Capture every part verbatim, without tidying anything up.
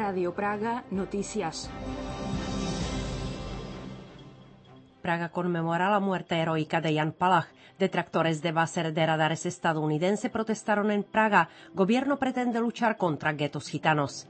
Radio Praga Noticias. Praga conmemora la muerte heroica de Jan Palach. Detractores de bases de radares estadounidenses protestaron en Praga. Gobierno pretende luchar contra guetos gitanos.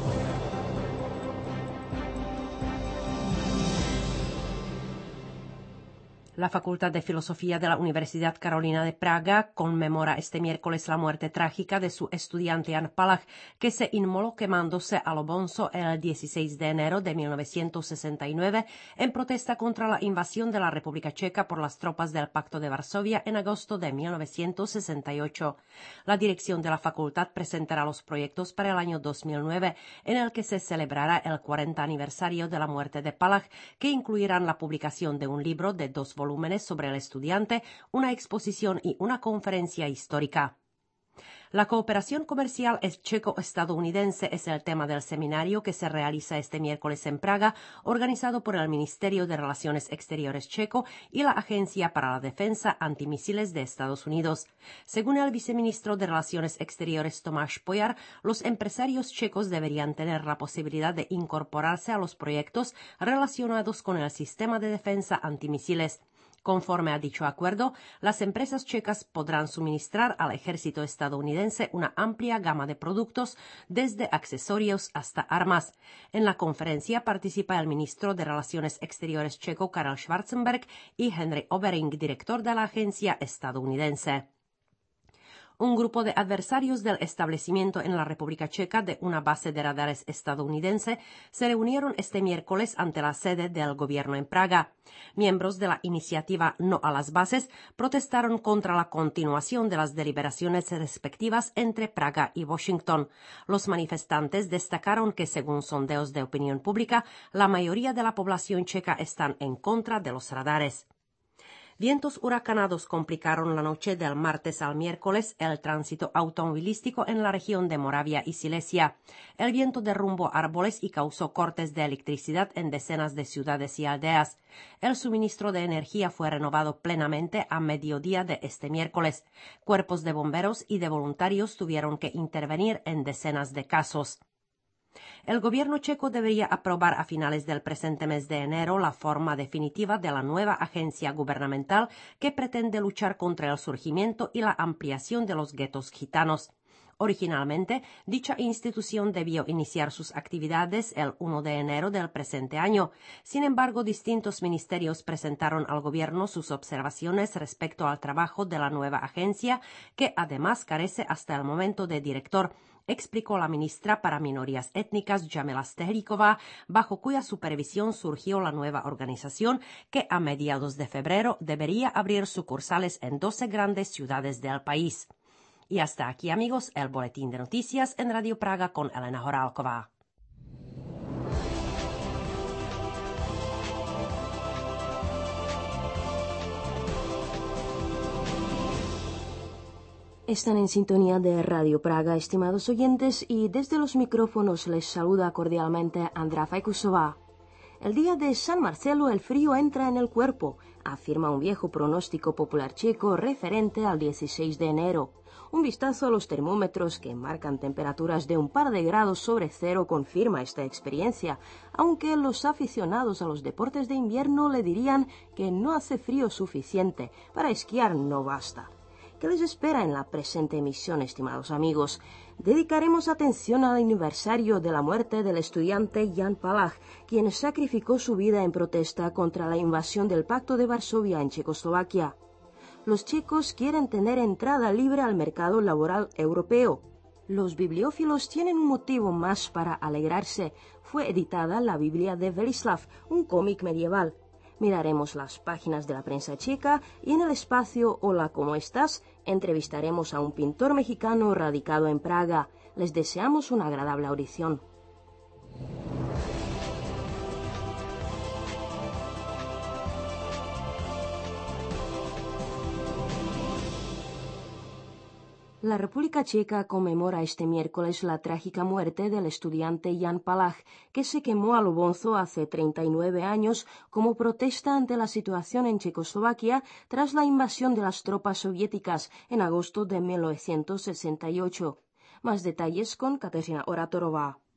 La Facultad de Filosofía de la Universidad Carolina de Praga conmemora este miércoles la muerte trágica de su estudiante Jan Palach, que se inmoló quemándose a lo bonzo el dieciséis de enero de mil novecientos sesenta y nueve en protesta contra la invasión de la República Checa por las tropas del Pacto de Varsovia en agosto de mil novecientos sesenta y ocho. La dirección de la facultad presentará los proyectos para el año dos mil nueve, en el que se celebrará el cuarenta aniversario de la muerte de Palach, que incluirán la publicación de un libro de dos volúmenes sobre el estudiante, una exposición y una conferencia histórica. La cooperación comercial checo-estadounidense es el tema del seminario que se realiza este miércoles en Praga, organizado por el Ministerio de Relaciones Exteriores checo y la Agencia para la Defensa Antimisiles de Estados Unidos. Según el viceministro de Relaciones Exteriores Tomáš Pojar, los empresarios checos deberían tener la posibilidad de incorporarse a los proyectos relacionados con el sistema de defensa antimisiles. Conforme a dicho acuerdo, las empresas checas podrán suministrar al ejército estadounidense una amplia gama de productos, desde accesorios hasta armas. En la conferencia participa el ministro de Relaciones Exteriores checo Karel Schwarzenberg y Henry Obering, director de la agencia estadounidense. Un grupo de adversarios del establecimiento en la República Checa de una base de radares estadounidense se reunieron este miércoles ante la sede del gobierno en Praga. Miembros de la iniciativa No a las Bases protestaron contra la continuación de las deliberaciones respectivas entre Praga y Washington. Los manifestantes destacaron que, según sondeos de opinión pública, la mayoría de la población checa están en contra de los radares. Vientos huracanados complicaron la noche del martes al miércoles el tránsito automovilístico en la región de Moravia y Silesia. El viento derrumbó árboles y causó cortes de electricidad en decenas de ciudades y aldeas. El suministro de energía fue renovado plenamente a mediodía de este miércoles. Cuerpos de bomberos y de voluntarios tuvieron que intervenir en decenas de casos. El gobierno checo debería aprobar a finales del presente mes de enero la forma definitiva de la nueva agencia gubernamental que pretende luchar contra el surgimiento y la ampliación de los guetos gitanos. Originalmente, dicha institución debió iniciar sus actividades el primero de enero del presente año. Sin embargo, distintos ministerios presentaron al gobierno sus observaciones respecto al trabajo de la nueva agencia, que además carece hasta el momento de director, explicó la ministra para minorías étnicas Jamila Stehlíková, bajo cuya supervisión surgió la nueva organización, que a mediados de febrero debería abrir sucursales en doce grandes ciudades del país. Y hasta aquí, amigos, el boletín de noticias en Radio Praga con Elena Horálková. Están en sintonía de Radio Praga, estimados oyentes, y desde los micrófonos les saluda cordialmente Andrea Fajkusová. El día de San Marcelo el frío entra en el cuerpo, afirma un viejo pronóstico popular checo referente al dieciséis de enero. Un vistazo a los termómetros que marcan temperaturas de un par de grados sobre cero confirma esta experiencia, aunque los aficionados a los deportes de invierno le dirían que no hace frío suficiente, para esquiar no basta. ¿Qué les espera en la presente emisión, estimados amigos? Dedicaremos atención al aniversario de la muerte del estudiante Jan Palach, quien sacrificó su vida en protesta contra la invasión del Pacto de Varsovia en Checoslovaquia. Los checos quieren tener entrada libre al mercado laboral europeo. Los bibliófilos tienen un motivo más para alegrarse. Fue editada la Biblia de Velislav, un cómic medieval. Miraremos las páginas de la prensa checa y en el espacio Hola, ¿cómo estás?, entrevistaremos a un pintor mexicano radicado en Praga. Les deseamos una agradable audición. La República Checa conmemora este miércoles la trágica muerte del estudiante Jan Palach, que se quemó a lo bonzo hace treinta y nueve años como protesta ante la situación en Checoslovaquia tras la invasión de las tropas soviéticas en agosto de mil novecientos sesenta y ocho. Más detalles con Kateřina Oratorová.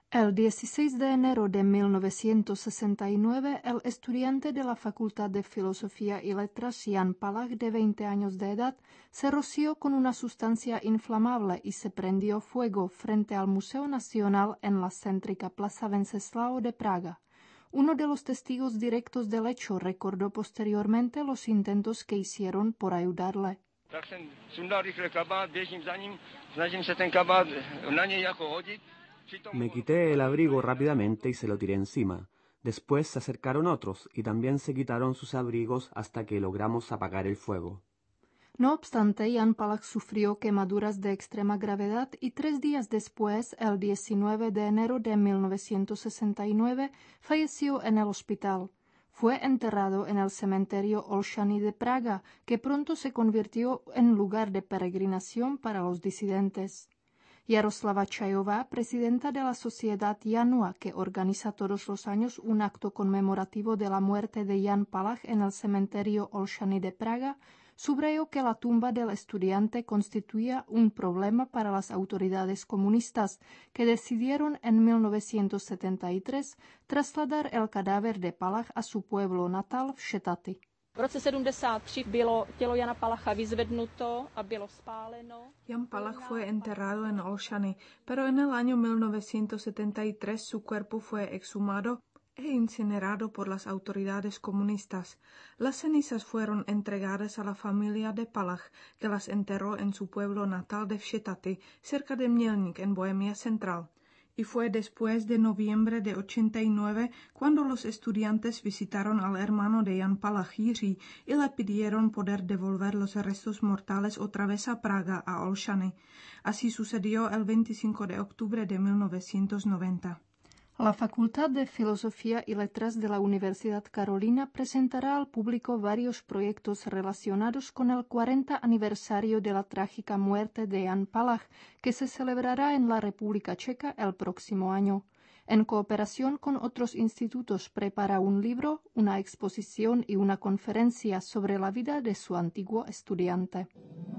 El dieciséis de enero de mil novecientos sesenta y nueve, el estudiante de la Facultad de Filosofía y Letras, Jan Palach, de veinte años de edad, se roció con una sustancia inflamable y se prendió fuego frente al Museo Nacional en la céntrica Plaza Wenceslao de Praga. Uno de los testigos directos del hecho recordó posteriormente los intentos que hicieron por ayudarle. Tak jsem sundal rychle kabát, běžím za ním, snažím se ten kabát na něj jako hodit. Me quité el abrigo rápidamente y se lo tiré encima. Después se acercaron otros y también se quitaron sus abrigos hasta que logramos apagar el fuego. No obstante, Jan Palach sufrió quemaduras de extrema gravedad y tres días después, el diecinueve de enero de mil novecientos sesenta y nueve, falleció en el hospital. Fue enterrado en el cementerio Olszany de Praga, que pronto se convirtió en lugar de peregrinación para los disidentes. Jaroslava Čajová, presidenta de la Sociedad Janua, que organiza todos los años un acto conmemorativo de la muerte de Jan Palach en el cementerio Olszany de Praga, subrayó que la tumba del estudiante constituía un problema para las autoridades comunistas, que decidieron en mil novecientos setenta y tres trasladar el cadáver de Palach a su pueblo natal v Šetati. V roce sedmdesát tři bylo tělo Jana Palacha vyzvednuto a bylo spáleno. Jan Palach fue enterrado en Olszany, pero en el año mil novecientos setenta y tres su cuerpo fue exhumado e incinerado por las autoridades comunistas. Las cenizas fueron entregadas a la familia de Palach, que las enterró en su pueblo natal de Šetati, cerca de Mělník, en Bohemia Central. Y fue después de noviembre de ochenta y nueve cuando los estudiantes visitaron al hermano de Jan Palach, Jiří, y le pidieron poder devolver los restos mortales otra vez a Praga, a Olszany. Así sucedió el veinticinco de octubre de mil novecientos noventa. La Facultad de Filosofía y Letras de la Universidad Carolina presentará al público varios proyectos relacionados con el cuarenta aniversario de la trágica muerte de Jan Palach, que se celebrará en la República Checa el próximo año. En cooperación con otros institutos prepara un libro, una exposición y una conferencia sobre la vida de su antiguo estudiante.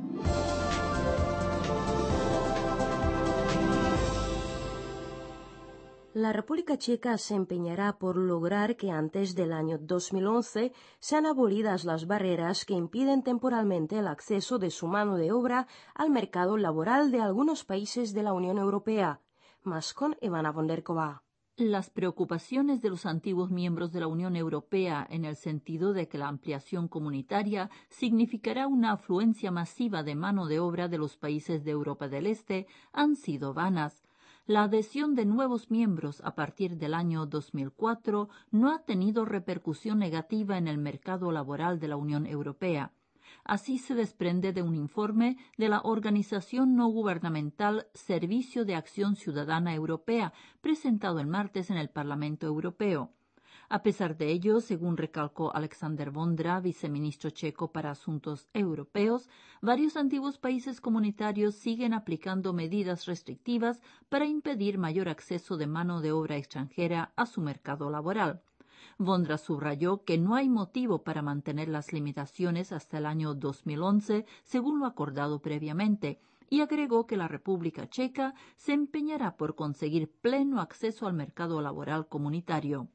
La República Checa se empeñará por lograr que antes del año dos mil once sean abolidas las barreras que impiden temporalmente el acceso de su mano de obra al mercado laboral de algunos países de la Unión Europea. Más con Ivana Bonderkova. Las preocupaciones de los antiguos miembros de la Unión Europea en el sentido de que la ampliación comunitaria significará una afluencia masiva de mano de obra de los países de Europa del Este han sido vanas. La adhesión de nuevos miembros a partir del año dos mil cuatro no ha tenido repercusión negativa en el mercado laboral de la Unión Europea. Así se desprende de un informe de la organización no gubernamental Servicio de Acción Ciudadana Europea, presentado el martes en el Parlamento Europeo. A pesar de ello, según recalcó Alexander Vondra, viceministro checo para Asuntos Europeos, varios antiguos países comunitarios siguen aplicando medidas restrictivas para impedir mayor acceso de mano de obra extranjera a su mercado laboral. Vondra subrayó que no hay motivo para mantener las limitaciones hasta el año dos mil once, según lo acordado previamente, y agregó que la República Checa se empeñará por conseguir pleno acceso al mercado laboral comunitario.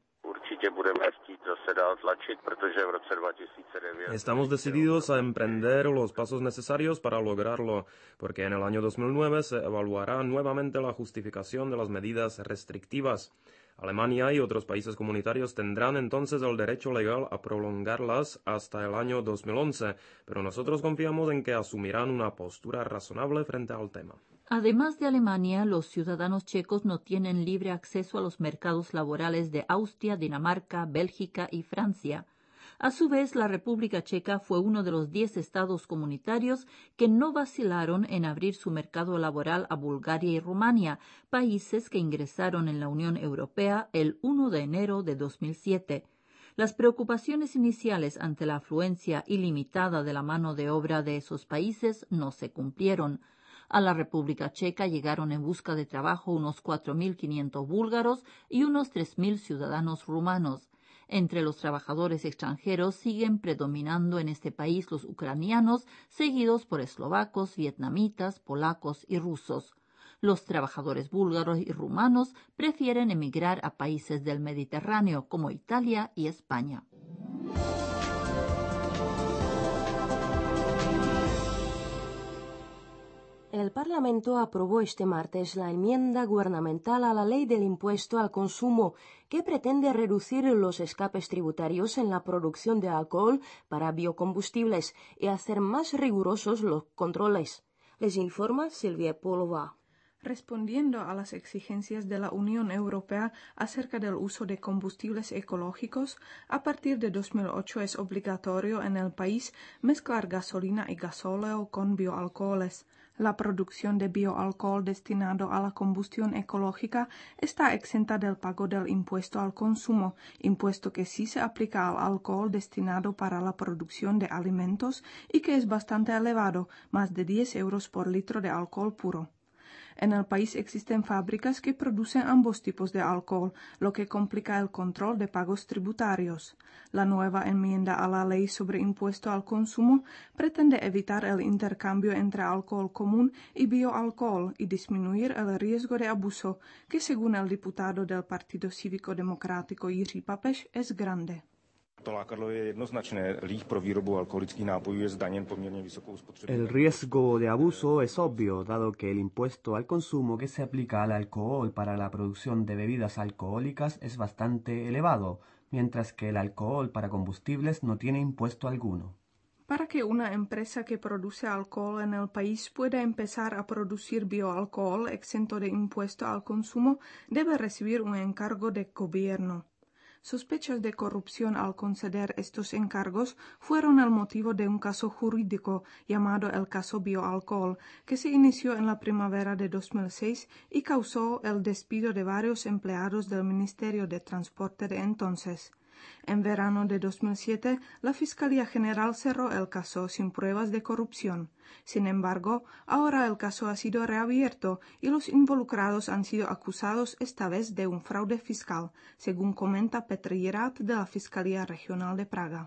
Estamos decididos a emprender los pasos necesarios para lograrlo, porque en el año dos mil nueve se evaluará nuevamente la justificación de las medidas restrictivas. Alemania y otros países comunitarios tendrán entonces el derecho legal a prolongarlas hasta el año dos mil once, pero nosotros confiamos en que asumirán una postura razonable frente al tema. Además de Alemania, los ciudadanos checos no tienen libre acceso a los mercados laborales de Austria, Dinamarca, Bélgica y Francia. A su vez, la República Checa fue uno de los diez estados comunitarios que no vacilaron en abrir su mercado laboral a Bulgaria y Rumania, países que ingresaron en la Unión Europea el primero de enero de dos mil siete. Las preocupaciones iniciales ante la afluencia ilimitada de la mano de obra de esos países no se cumplieron. A la República Checa llegaron en busca de trabajo unos cuatro mil quinientos búlgaros y unos tres mil ciudadanos rumanos. Entre los trabajadores extranjeros siguen predominando en este país los ucranianos, seguidos por eslovacos, vietnamitas, polacos y rusos. Los trabajadores búlgaros y rumanos prefieren emigrar a países del Mediterráneo como Italia y España. El Parlamento aprobó este martes la enmienda gubernamental a la Ley del Impuesto al Consumo, que pretende reducir los escapes tributarios en la producción de alcohol para biocombustibles y hacer más rigurosos los controles. Les informa Silvia Polova. Respondiendo a las exigencias de la Unión Europea acerca del uso de combustibles ecológicos, a partir de dos mil ocho es obligatorio en el país mezclar gasolina y gasóleo con bioalcoholes. La producción de bioalcohol destinado a la combustión ecológica está exenta del pago del impuesto al consumo, impuesto que sí se aplica al alcohol destinado para la producción de alimentos y que es bastante elevado, más de diez euros por litro de alcohol puro. En el país existen fábricas que producen ambos tipos de alcohol, lo que complica el control de pagos tributarios. La nueva enmienda a la Ley sobre Impuesto al Consumo pretende evitar el intercambio entre alcohol común y bioalcohol y disminuir el riesgo de abuso, que según el diputado del Partido Cívico Democrático Jiří Papež es grande. To lákadlo je jednoznačné. Líh pro výrobu alkoholických nápojů je zdaněn poměrně vysokou spotřebou. El riesgo de abuso es obvio, dado que el impuesto al consumo que se aplica al alcohol para la producción de bebidas alcohólicas es bastante elevado, mientras que el alcohol para combustibles no tiene impuesto alguno. Para que una empresa que produce alcohol en el país pueda empezar a producir bioalcohol exento de impuesto al consumo, debe recibir un encargo de gobierno. Sospechas de corrupción al conceder estos encargos fueron el motivo de un caso jurídico llamado el caso Bioalcohol, que se inició en la primavera de dos mil seis y causó el despido de varios empleados del Ministerio de Transporte de entonces. En verano de dos mil siete, la Fiscalía General cerró el caso sin pruebas de corrupción. Sin embargo, ahora el caso ha sido reabierto y los involucrados han sido acusados esta vez de un fraude fiscal, según comenta Petr Jirat de la Fiscalía Regional de Praga.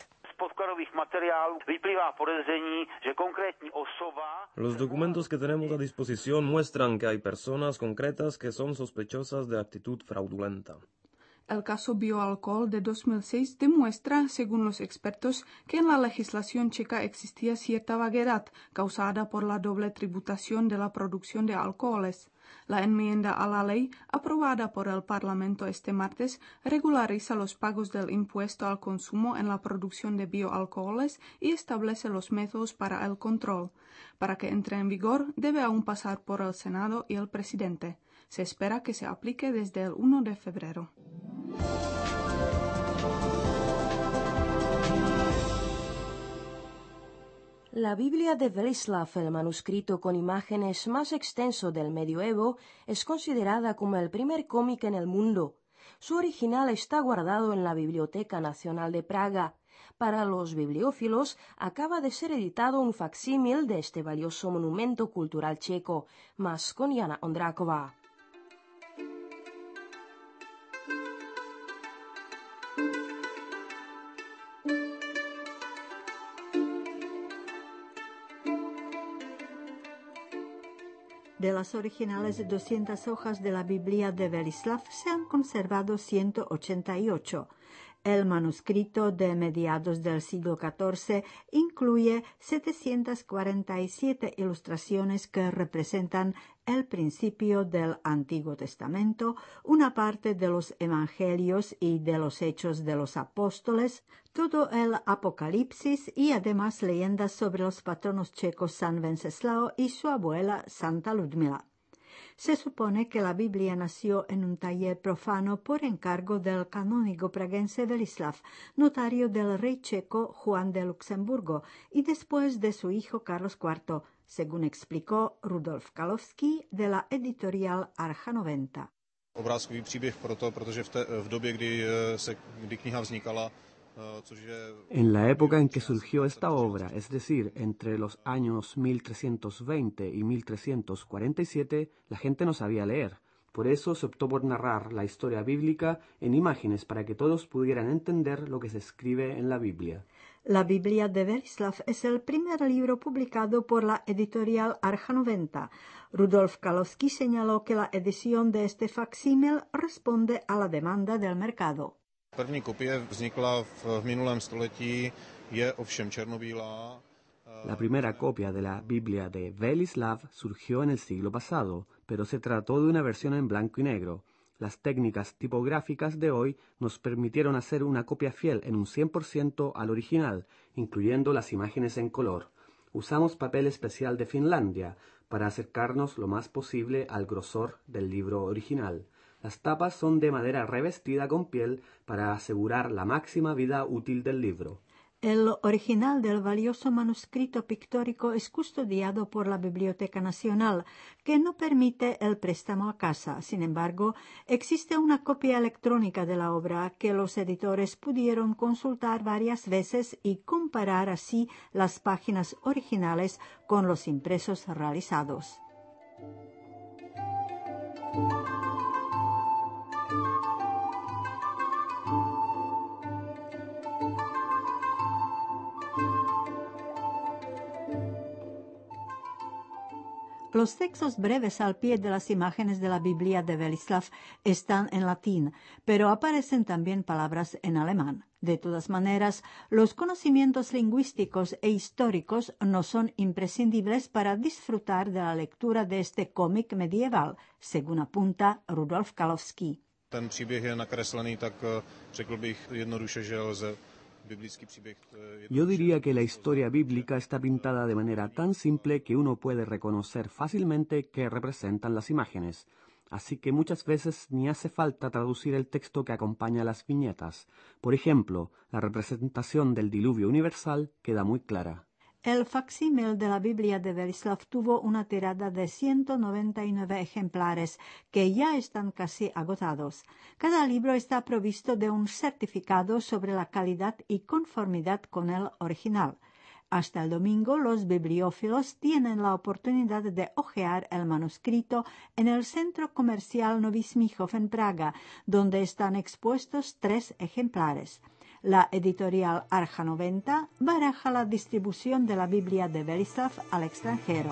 Los documentos que tenemos a disposición muestran que hay personas concretas que son sospechosas de actitud fraudulenta. El caso Bioalcohol de dos mil seis demuestra, según los expertos, que en la legislación checa existía cierta vaguedad causada por la doble tributación de la producción de alcoholes. La enmienda a la ley, aprobada por el Parlamento este martes, regulariza los pagos del impuesto al consumo en la producción de bioalcoholes y establece los métodos para el control. Para que entre en vigor, debe aún pasar por el Senado y el presidente. Se espera que se aplique desde el primero de febrero. La Biblia de Velislav, el manuscrito con imágenes más extenso del medioevo, es considerada como el primer cómic en el mundo. Su original está guardado en la Biblioteca Nacional de Praga. Para los bibliófilos, acaba de ser editado un facsímil de este valioso monumento cultural checo, más con Jana Ondráková. De las originales doscientas hojas de la Biblia de Velislav se han conservado ciento ochenta y ocho. El manuscrito de mediados del siglo catorce incluye setecientas cuarenta y siete ilustraciones que representan el principio del Antiguo Testamento, una parte de los Evangelios y de los Hechos de los Apóstoles, todo el Apocalipsis y además leyendas sobre los patronos checos San Wenceslao y su abuela Santa Ludmila. Se supone que la Biblia nació en un taller profano por encargo del canónigo praguense Velislav, notario del rey checo Juan de Luxemburgo, y después de su hijo Carlos cuarto, según explicó Rudolf Kalovský de la editorial Archa noventa. Obrázkový příběh proto, protože v, te, v době, kdy, se, kdy kniha vznikala, En la época en que surgió esta obra, es decir, entre los años mil trescientos veinte y mil trescientos cuarenta y siete, la gente no sabía leer. Por eso se optó por narrar la historia bíblica en imágenes para que todos pudieran entender lo que se escribe en la Biblia. La Biblia de Berislav es el primer libro publicado por la editorial Archa noventa. Rudolf Kalowski señaló que la edición de este facsímil responde a la demanda del mercado. První kopie vznikla v minulém století, je ovšem černobílá. La primera copia de la Biblia de Berislav surgió en el siglo pasado, pero se trató de una versión en blanco y negro. Las técnicas tipográficas de hoy nos permitieron hacer una copia fiel en un cien por ciento al original, incluyendo las imágenes en color. Usamos papel especial de Finlandia para acercarnos lo más posible al grosor del libro original. Las tapas son de madera revestida con piel para asegurar la máxima vida útil del libro. El original del valioso manuscrito pictórico es custodiado por la Biblioteca Nacional, que no permite el préstamo a casa. Sin embargo, existe una copia electrónica de la obra que los editores pudieron consultar varias veces y comparar así las páginas originales con los impresos realizados. Los textos breves al pie de las imágenes de la Biblia de Berislav están en latín, pero aparecen también palabras en alemán. De todas maneras, los conocimientos lingüísticos e históricos no son imprescindibles para disfrutar de la lectura de este cómic medieval, según apunta Rudolf Kalowski. Ten příběh je nakreslený tak, řekl bych jednoduše, že lze. Yo diría que la historia bíblica está pintada de manera tan simple que uno puede reconocer fácilmente qué representan las imágenes, así que muchas veces ni hace falta traducir el texto que acompaña las viñetas. Por ejemplo, la representación del diluvio universal queda muy clara. El facsímil de la Biblia de Berislav tuvo una tirada de ciento noventa y nueve ejemplares, que ya están casi agotados. Cada libro está provisto de un certificado sobre la calidad y conformidad con el original. Hasta el domingo, los bibliófilos tienen la oportunidad de hojear el manuscrito en el Centro Comercial Nový Smíchov en Praga, donde están expuestos tres ejemplares. La editorial Archa noventa baraja la distribución de la Biblia de Berislav al extranjero.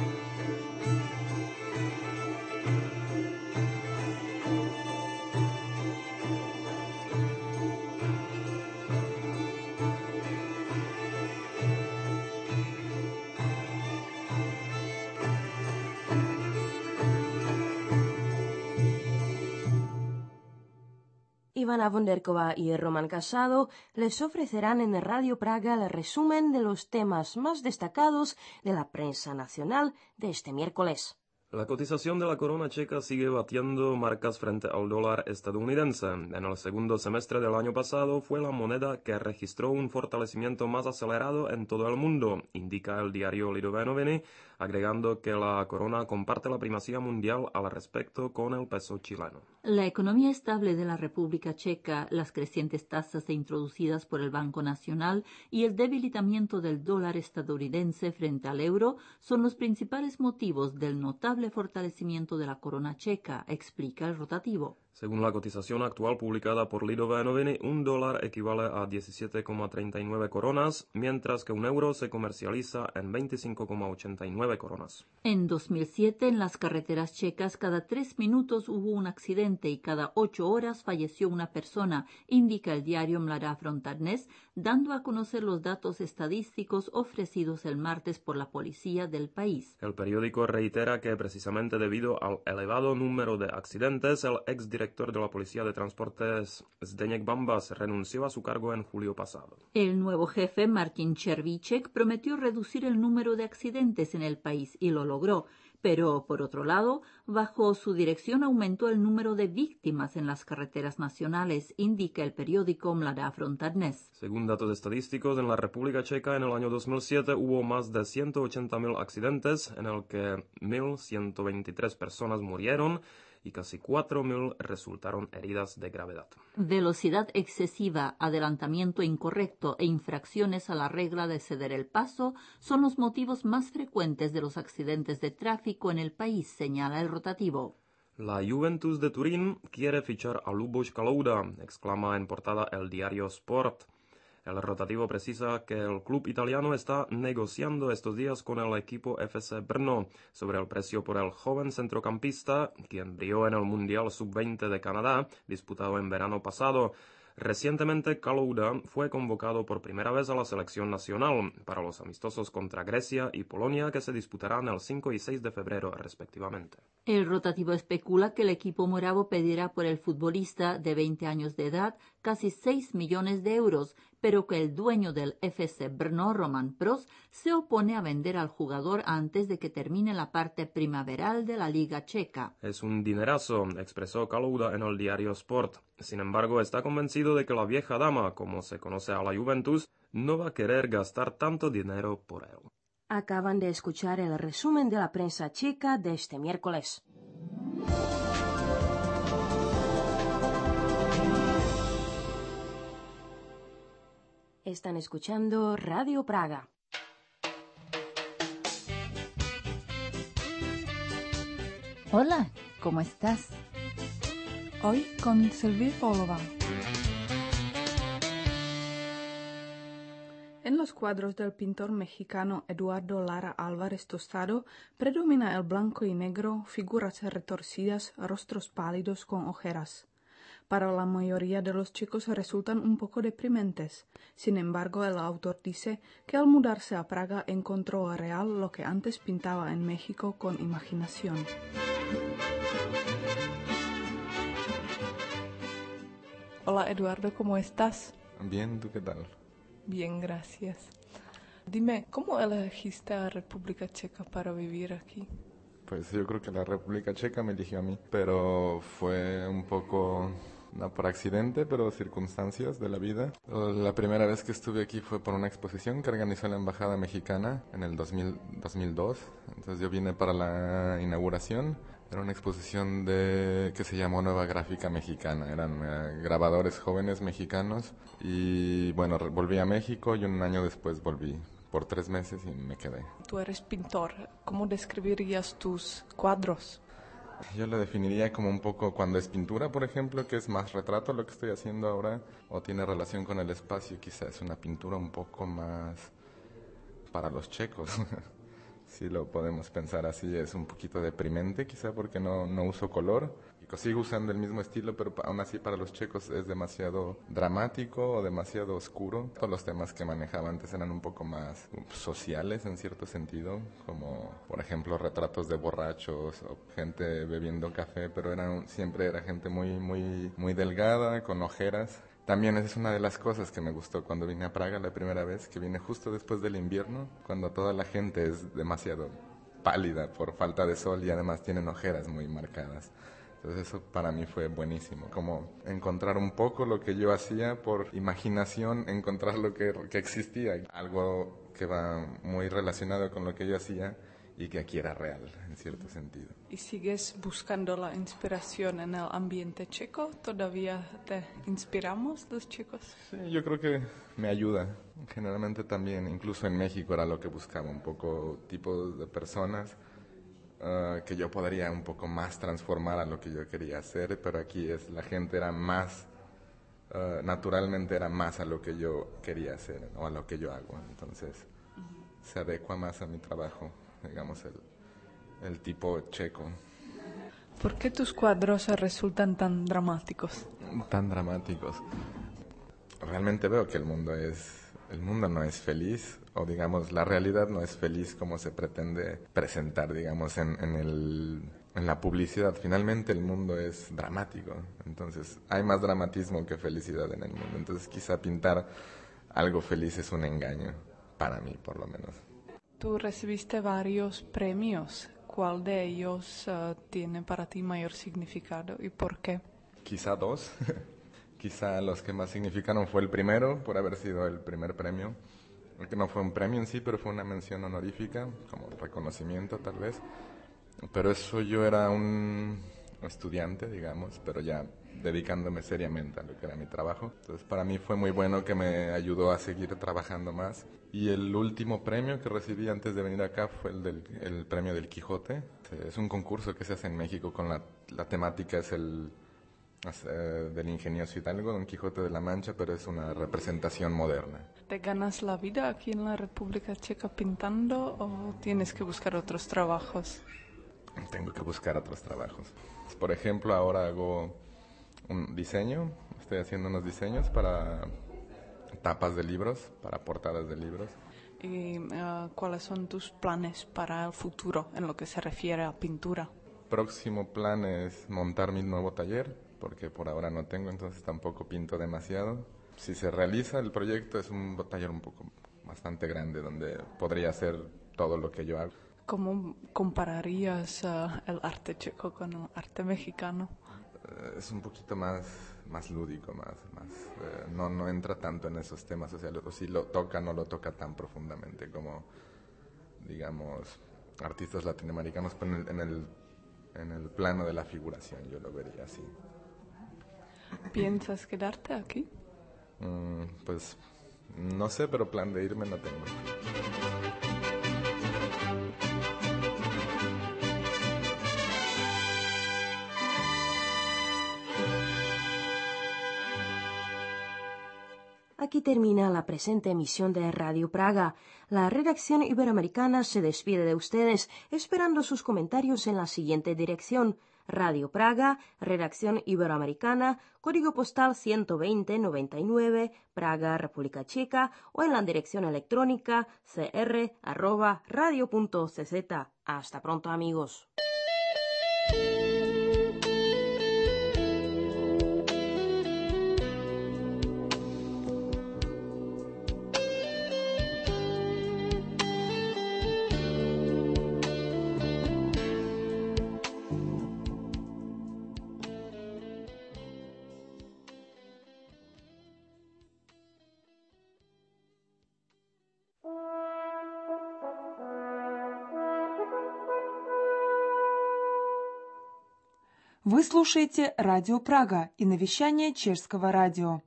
Ivana Vonderkova y Roman Casado les ofrecerán en Radio Praga el resumen de los temas más destacados de la prensa nacional de este miércoles. La cotización de la corona checa sigue batiendo marcas frente al dólar estadounidense. En el segundo semestre del año pasado fue la moneda que registró un fortalecimiento más acelerado en todo el mundo, indica el diario Lidové noviny, agregando que la corona comparte la primacía mundial al respecto con el peso chileno. La economía estable de la República Checa, las crecientes tasas introducidas por el Banco Nacional y el debilitamiento del dólar estadounidense frente al euro son los principales motivos del notable fortalecimiento de la corona checa, explica el rotativo. Según la cotización actual publicada por Lidové noviny, un dólar equivale a diecisiete coma treinta y nueve coronas, mientras que un euro se comercializa en veinticinco coma ochenta y nueve coronas. En dos mil siete, en las carreteras checas, cada tres minutos hubo un accidente y cada ocho horas falleció una persona, indica el diario Mladá Fronta Dnes, dando a conocer los datos estadísticos ofrecidos el martes por la policía del país. El periódico reitera que precisamente debido al elevado número de accidentes, el exdirector de la Policía de Transportes, Zdeněk Bambas, renunció a su cargo en julio pasado. El nuevo jefe, Martin Červíček, prometió reducir el número de accidentes en el país y lo logró, pero, por otro lado, bajo su dirección aumentó el número de víctimas en las carreteras nacionales, indica el periódico Mladá Fronta Dnes. Según datos estadísticos, en la República Checa en el año dos mil siete hubo más de ciento ochenta mil accidentes, en el que mil ciento veintitrés personas murieron y casi cuatro mil resultaron heridas de gravedad. Velocidad excesiva, adelantamiento incorrecto e infracciones a la regla de ceder el paso son los motivos más frecuentes de los accidentes de tráfico en el país, señala el rotativo. La Juventus de Turín quiere fichar a Luboš Kalouda, exclama en portada el diario Sport. El rotativo precisa que el club italiano está negociando estos días con el equipo F C Brno sobre el precio por el joven centrocampista, quien brilló en el Mundial sub veinte de Canadá, disputado en verano pasado. Recientemente, Kalouda fue convocado por primera vez a la selección nacional para los amistosos contra Grecia y Polonia que se disputarán el cinco y seis de febrero respectivamente. El rotativo especula que el equipo moravo pedirá por el futbolista de veinte años de edad casi seis millones de euros, pero que el dueño del F C Brno, Roman Pros, se opone a vender al jugador antes de que termine la parte primaveral de la Liga Checa. Es un dinerazo, expresó Kalouda en el diario Sport. Sin embargo, está convencido de que la vieja dama, como se conoce a la Juventus, no va a querer gastar tanto dinero por él. Acaban de escuchar el resumen de la prensa checa de este miércoles. Están escuchando Radio Praga. Hola, ¿cómo estás? Hoy con Silvia Polova. En los cuadros del pintor mexicano Eduardo Lara Álvarez Tostado predomina el blanco y negro, figuras retorcidas, rostros pálidos con ojeras. Para la mayoría de los chicos resultan un poco deprimentes. Sin embargo, el autor dice que al mudarse a Praga encontró real lo que antes pintaba en México con imaginación. Hola Eduardo, ¿cómo estás? Bien, ¿tú qué tal? Bien, gracias. Dime, ¿cómo elegiste a República Checa para vivir aquí? Pues yo creo que la República Checa me eligió a mí, pero fue un poco, no por accidente, pero circunstancias de la vida. La primera vez que estuve aquí fue por una exposición que organizó la Embajada Mexicana en el dos mil, dos mil dos. Entonces yo vine para la inauguración. Era una exposición de que se llamó Nueva Gráfica Mexicana. Eran uh, grabadores jóvenes mexicanos. Y bueno, volví a México y un año después volví por tres meses y me quedé. Tú eres pintor. ¿Cómo describirías tus cuadros? Yo lo definiría como un poco cuando es pintura, por ejemplo, que es más retrato lo que estoy haciendo ahora, o tiene relación con el espacio, quizás es una pintura un poco más para los checos. Si lo podemos pensar así, es un poquito deprimente quizá porque no, no uso color. Y sigo usando el mismo estilo, pero aún así para los checos es demasiado dramático o demasiado oscuro. Todos los temas que manejaba antes eran un poco más sociales en cierto sentido, como por ejemplo retratos de borrachos o gente bebiendo café, pero eran, siempre era gente muy, muy, muy delgada, con ojeras. También esa es una de las cosas que me gustó cuando vine a Praga la primera vez, que vine justo después del invierno, cuando toda la gente es demasiado pálida por falta de sol y además tienen ojeras muy marcadas. Entonces eso para mí fue buenísimo, como encontrar un poco lo que yo hacía por imaginación, encontrar lo que, que existía, algo que va muy relacionado con lo que yo hacía y que aquí era real, en cierto sentido. ¿Y sigues buscando la inspiración en el ambiente checo? ¿Todavía te inspiramos los chicos? Sí, yo creo que me ayuda. Generalmente también, incluso en México era lo que buscaba, un poco tipos de personas uh, que yo podría un poco más transformar a lo que yo quería hacer, pero aquí es la gente era más, uh, naturalmente era más a lo que yo quería hacer, o a lo que yo hago. Entonces uh-huh. Se adecua más a mi trabajo, digamos, el, el tipo checo. ¿Por qué tus cuadros resultan tan dramáticos? Tan dramáticos. Realmente veo que el mundo es, el mundo no es feliz, o digamos, la realidad no es feliz como se pretende presentar, digamos, en, en, el, en la publicidad. Finalmente el mundo es dramático, entonces hay más dramatismo que felicidad en el mundo. Entonces quizá pintar algo feliz es un engaño, para mí por lo menos. Tú recibiste varios premios. ¿Cuál de ellos uh, tiene para ti mayor significado y por qué? Quizá dos. Quizá los que más significaron fue el primero, por haber sido el primer premio. Que no fue un premio en sí, pero fue una mención honorífica, como reconocimiento tal vez. Pero eso yo era un, estudiante, digamos, pero ya dedicándome seriamente a lo que era mi trabajo. Entonces para mí fue muy bueno, que me ayudó a seguir trabajando más. Y el último premio que recibí antes de venir acá fue el, del, el premio del Quijote. Es un concurso que se hace en México con la, la temática es el eh, del ingenioso Hidalgo, Don Quijote de la Mancha, pero es una representación moderna. ¿Te ganas la vida aquí en la República Checa pintando o tienes que buscar otros trabajos? Tengo que buscar otros trabajos. Por ejemplo, ahora hago un diseño, estoy haciendo unos diseños para tapas de libros, para portadas de libros. ¿Y uh, cuáles son tus planes para el futuro en lo que se refiere a pintura? Próximo plan es montar mi nuevo taller, porque por ahora no tengo, entonces tampoco pinto demasiado. Si se realiza el proyecto, es un taller un poco bastante grande, donde podría hacer todo lo que yo hago. ¿Cómo compararías uh, el arte checo con el arte mexicano? Uh, es un poquito más, más lúdico, más, más uh, no, no entra tanto en esos temas sociales, o si lo toca, no lo toca tan profundamente como, digamos, artistas latinoamericanos, pero en el, en el, en el plano de la figuración yo lo vería así. ¿Piensas quedarte aquí? Mm, pues no sé, pero plan de irme no tengo. Aquí termina la presente emisión de Radio Praga. La redacción iberoamericana se despide de ustedes, esperando sus comentarios en la siguiente dirección: Radio Praga, redacción iberoamericana, código postal ciento veinte noventa y nueve, Praga, República Checa, o en la dirección electrónica c r arroba radio punto c z. Hasta pronto, amigos. Вы слушаете Радио Прага и навещание чешского радио.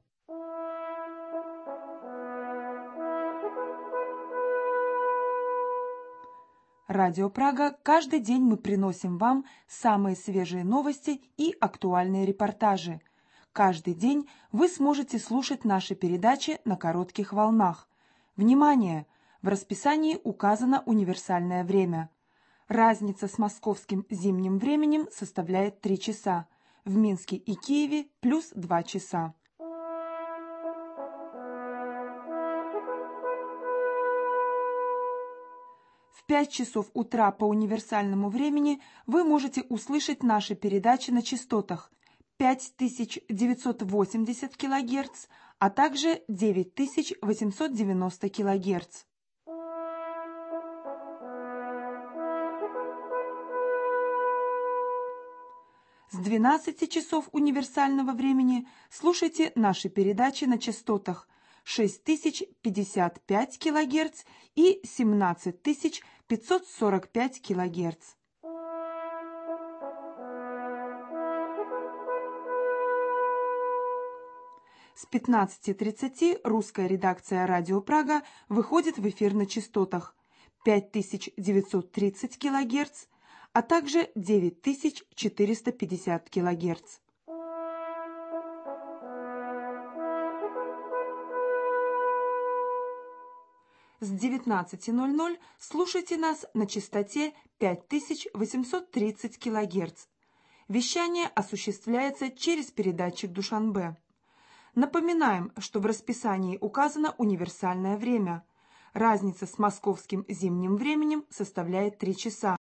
Радио Прага, каждый день мы приносим вам самые свежие новости и актуальные репортажи. Каждый день вы сможете слушать наши передачи на коротких волнах. Внимание! В расписании указано универсальное время. Разница с московским зимним временем составляет три часа. В Минске и Киеве плюс два часа. В пять часов утра по универсальному времени вы можете услышать наши передачи на частотах пять тысяч девятьсот восемьдесят килогерц, а также девять тысяч восемьсот девяносто килогерц. С двенадцати часов универсального времени слушайте наши передачи на частотах шесть тысяч пятьдесят пять килогерц и семнадцать тысяч пятьсот сорок пять килогерц. С пятнадцати тридцати русская редакция Радио Прага выходит в эфир на частотах пять тысяч девятьсот тридцать килогерц, а также девять тысяч четыреста пятьдесят килогерц. С девятнадцати ноль-ноль слушайте нас на частоте пять тысяч восемьсот тридцать килогерц. Вещание осуществляется через передатчик Душанбе. Напоминаем, что в расписании указано универсальное время. Разница с московским зимним временем составляет три часа.